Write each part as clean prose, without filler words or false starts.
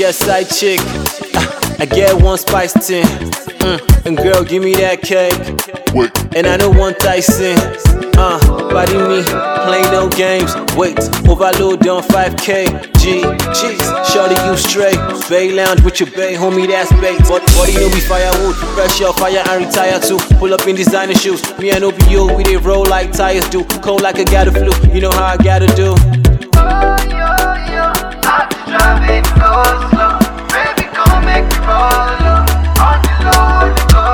a side chick. I get one spice tin. And girl, give me that cake. Wait, And I know one Tyson. Body me, play no games. Wait, overload on 5K. Jeez, shorty you straight. Bay lounge with your bay, homie, that's bait. But body no be firewood, fresh your fire and retire too. Pull up in designer shoes. Me and OBO, we they roll like tires do. Cold like I got a flu, you know how I gotta do. I be driving slow. Baby, come make me roll up. On the low,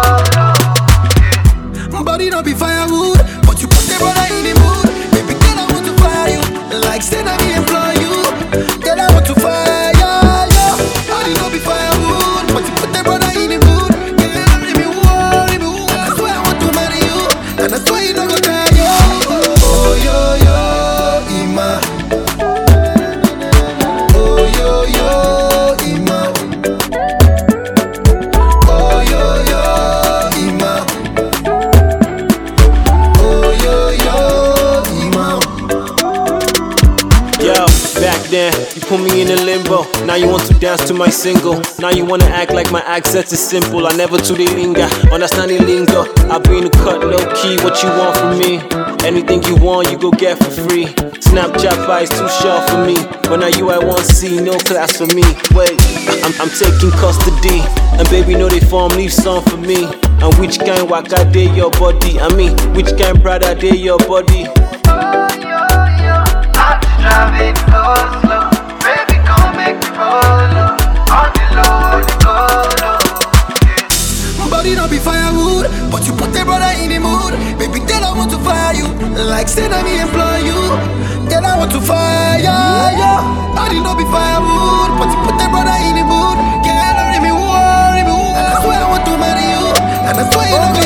yeah. Body don't be firewood, but you put the brother in the mood. Baby girl, I want to fire you, like say that me employ you. Girl, I want to fire you. Body don't be firewood, but you put the brother in the mood. Girl, let me worry me. And that's why I want to marry you, and that's why you don't go try you. Oh yo yo, Ima. Oh yo yo, Ima. Oh yo yo, Ima. Yo, back then, you put me in a limbo. Now you want to dance to my single. Now you wanna act like my accent is simple. I never to the linger, understand the lingo. I bring the cut low key, what you want from me. Anything you want, you go get for free. Snapchat vibes too short for me. But now you I want see, no class for me. Wait, I'm taking custody. And baby, know they form, leave some for me. And which kind waka dey your body? I mean, which kind brother dey your body? I be driving slow. Baby, come make me roll up. On the low, yeah. Body don't be firewood, but you put the brother in the mood. Baby girl, I want to fire you, like say that me employ you. Girl, I want to fire you. Body don't be firewood, but you put the brother in the mood. Girl, let me worry me. And that's why I want to marry you, and that's why you don't